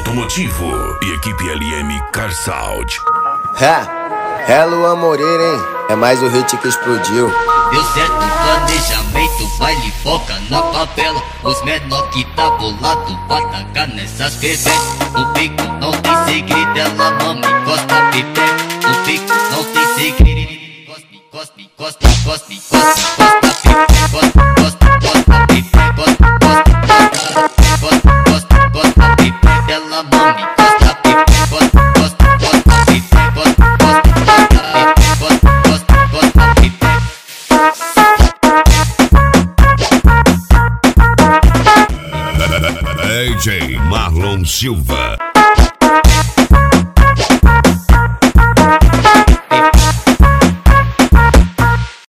automotivo e equipe LM Car Sound. É Luan Moreira, hein? É mais o hit que explodiu. Deu certo o planejamento, baile foca na favela. Os menor que tá bolado, vai tacar nessas pepetas. No pico não tem segredo, ela mama e encosta pipe. No pico não tem segredo, encosta pipe, encosta pipe, ela mama e encosta pipe, DJ Marlon Silva.